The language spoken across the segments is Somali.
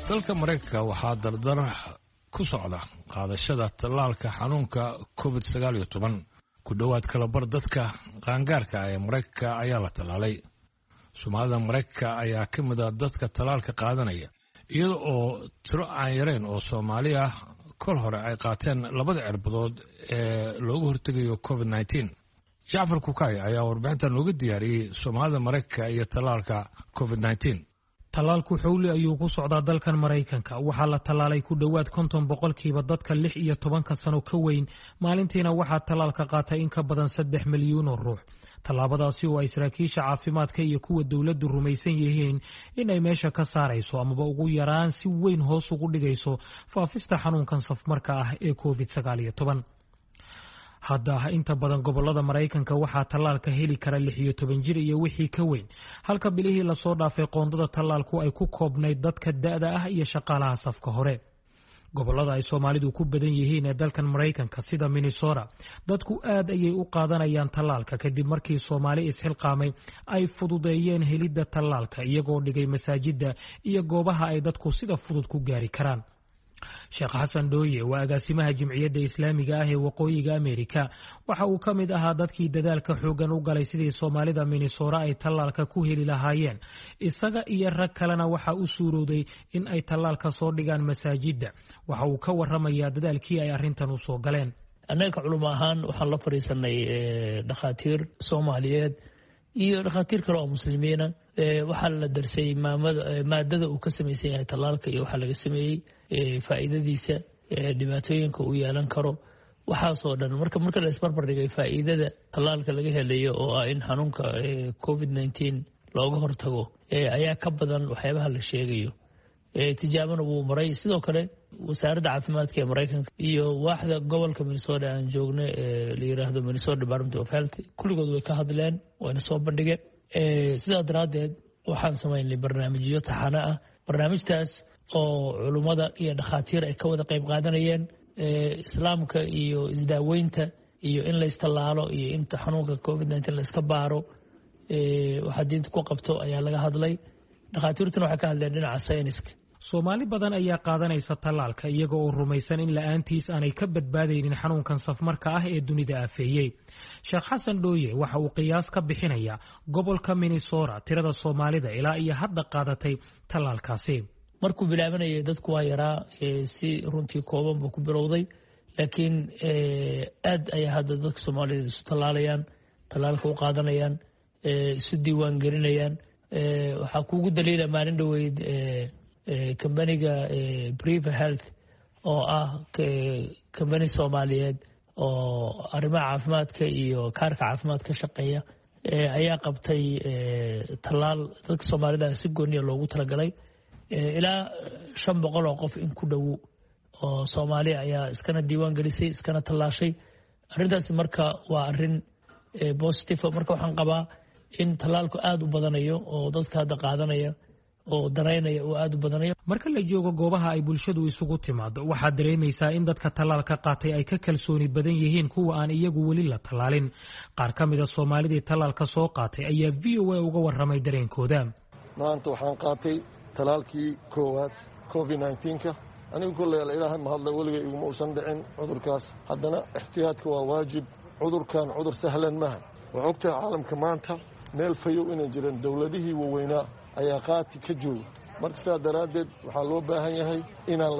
dalka Mareykanka waxaa dardar ku socda qaadashada tallaalka xanuunka COVID-19 ku dhawaad kala bar dadka qaangaarka ee Mareykanka ayaa la tallaalay. Soomaalida Mareykanka ayaa ka mid ah dadka tallaalka qaadanaya iyada oo tiro aan yareen oo Soomaali ah kol hore ay qaateen labada cirbadood ee looga hortagayo COVID-19. Jaafar Kukay ayaa warbixintan uga diyaariyay Soomaalida Mareykanka iyo tallaalka COVID-19. tallaalku xawli ayuu ku socdaa dalkan Mareykanka waxaa la tallaalay ku dhawaad 50% dadka 16 sano ka weyn maalintiina waxaa tallaalka qaatay in ka badan 3 milyan oo ruux. tallaabadaasi oo ay saraakiisha caafimaadka iyo kuwa dawladdu rumaysan yihiin inay meesha ka saarayso amaba ugu yaraan si weyn hoos ugu dhigayso faafista xanuunkan safmarka ah ee COVID-19. hadda inta badan gobolada Mareykanka waxaa tallaalka heli kara 16 jir iyo wixii ka weyn halka bilihii la soo dhaafay qoondada tallaalku ay ku koobnayd dadka da'da ah iyo shaqaalaha safka hore. gobolada ay Soomaalidu ku badan yihiin ee dalkan Mareykanka sida Minnesota dadku aad ayay u qaadanayaan tallaalka kadib markii Soomaali isxilqaamay ay fududeeyeen helidda tallaalka iyagoo dhigay masaajida iyo goobaha ay dadku sida fudud ku gaari karaan. Sheekh Xasan Dooye waa agaasimaha Jamciyadda Islaamiga ah ee Waqooyiga Ameerika waxa uu ka mid ahaa dadkii dadaalka xoogan u galay sidii Soomaalida Minnesota ay tallaalka ku heli lahaayeen isaga iyo rag kalena waxa uu suurooday in ay tallaalka soo dhigaan masaajida waxa uu ka warramayaa dadaalkii ay arrintan u soo galeen. Annaga culimo ahaan waxaan la fariisanay dhakhaatiir Soomaaliyeed iyo dhakhaatiir kale oo muslimiina waxaa la darsay maadada uu ka samaysan yahay tallaalka iyo waxa laga sameeyey faa'iidadiisa dhibaatooyinka uu yeelan karo waxaasoo dhan marka la isbarbar dhigay faa'iidada tallaalka laga helayo oo ah in xanuunka COVID-19 looga hortago ayaa ka badan waxyaabaha la sheegayo. tijaabana wuu maray sidoo kale wasaaradda caafimaadka ee Mareykanka iyo waaxda gobolka Minnesota aan joogno la yiraahdo Minnesota Department of Health kulligood way ka hadleen wayna soo bandhigeen sidaa daraadeed waxaan sameynay barnaamijyo taxane ah barnaamijtaas oo culimada iyo dhakhaatiir ay ka wada qayb qaadanayeen islaamka iyo isdaaweynta iyo in la istallaalo iyo in xanuunka COVID-19 la iska baaro waxa diinta ku qabto ayaa laga hadlay dhakhaatiirtuna waxay ka hadleen dhinaca sayniska. Soomaali badan ayaa qaadanaysa tallaalka iyaga oo rumaysan in la'aantiis aanay ka badbaadaynin xanuunkan safmarka ah ee dunida aafeeyay. Sheekh Xasan Dooye waxa uu qiyaas ka bixinayaa gobolka Minnesota tirada Soomaalida ilaa iyo hadda qaadatay tallaalkaasi. markuu bilaabanayay dadku waa yaraa si runtii kooban buu ku bilowday laakiin aad ay hadda dadka Soomaaliyeed isu tallaalayaan tallaalka u qaadanayaan isu diiwaan gelinayaan waxa kuugu daliila maalin dhaweyd kambaniga Briva Health oo ah kambani Soomaaliyeed oo arrimaha caafimaadka iyo kaarka caafimaadka shaqeeya ayaa qabtay tallaal dadka Soomaalida si gooniya loogu talagalay ilaa 500 oo qof in ku dhow oo Soomaali ayaa iskana diiwaan gelisay iskana tallaashay. arrintaas marka waa arrin positive marka waxaan qabaa in tallaalku aad u badanayo oo dadka hadda qaadanaya oo dareynaya oo aad u badanayo. marka la joogo goobaha ay bulshadu isugu timaado waxaa dareemaysaa in dadka tallaalka qaatay ay ka kalsooni badan yihiin kuwa aan iyagu weli la tallaalin. qaar ka mid ah Soomaalidii tallaalka soo qaatay ayaa VOA uga warramay dareenkooda. maanta waxaan qaatay tallaalkii koowaad COVID-19 anigu kullee ilaahay ma hadla weliga iguma uusan dhicin cudurkaas haddana ihtiyaadka waa waajib cudurkan cudur sahlan maaha waa ogtahay caalamka maanta meel fayow inay jireen dowladihii waaweynaa ayaa qaati ka jooga marka sidaa daraaddeed waxaa loo baahan yahay inaan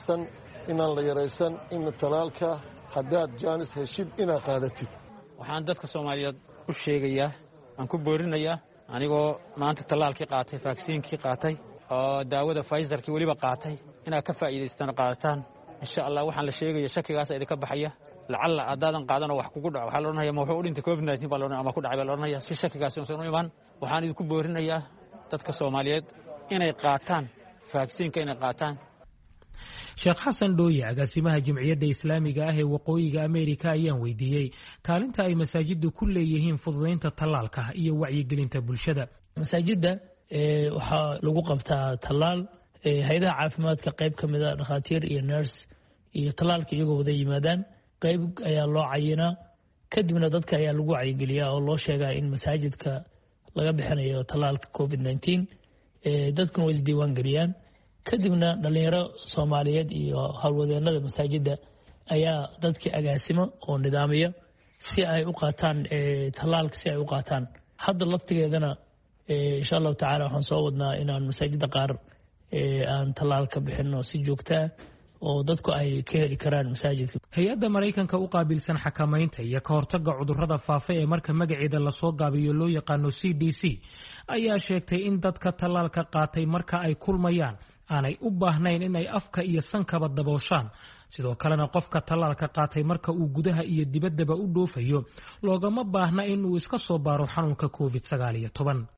la yaraysan in tallaalka haddaad jaanis heshid inaad qaadatid. waxaan dadka Soomaaliyeed u sheegayaa aan ku boorinayaa anigoo maanta tallaalkii qaatay vaccine-kii qaatay oo daawada Pfizer-kii waliba qaatay inaad ka faa'iidaystaan qaataan insha Allah waxaan la sheegaya shakigaas idinka baxaya lacalla adaadan qaadano wax kugu dhaco waxa la oranayaa ma wuxuu u dhintay COVID-19 baa la oranayaa ama ku dhacay baa la oranayaa si shakigaas inuu imaan waxaan idinku boorinayaa dadka Soomaaliyeed inay qaataan vaccine-ka inay qaataan. Sheekh Xasan Dooye agaasimaha Jamciyadda Islaamiga ah ee Waqooyiga Ameerika ayaan weydiiyey kaalinta ay masaajiddu ku leeyihiin fududeynta tallaalka iyo wacyigelinta bulshada. masaajidda waxaa lagu qabtaa tallaal hay'adaha caafimaadka qayb ka mid ah dhakhaatiir iyo nurse iyo tallaalka iyagoo wada yimaadaan qayb ayaa loo cayinaa kadibna dadka ayaa lagu wacyigeliyaa oo loo sheegaa in masaajidka laga bixinayo tallaalka COVID-19 dadkuna way isdiiwaan geliyaan kadibna dhalinyaro Soomaaliyeed iyo hawlwadeenada masaajida ayaa dadkii agaasimo oo nidaamiya si ay u qaataan talaalka si ay u qaataan hadda laftigeedana insha Allah taala waxaan soo wadnaa inaan masaajida qaar aan talaalka bixino si joogto ah oo dadku ay ka heli karaan masaajidka. Hay'adda Mareykanka u qaabilsan xakamaynta iyo ka hortagga cudurrada faafa ee marka magaceeda la soo gaabiyo loo yaqaano CDC ayaa sheegtay in dadka talaalka qaatay marka ay kulmayaan aanay u baahnayn in ay afka iyo sankaba dabooshaan. sidoo kalena qofka talaalka qaatay marka uu gudaha iyo dibaddaba u dhoofayo loogama baahna in uu iska soo baaro xanuunka COVID-19.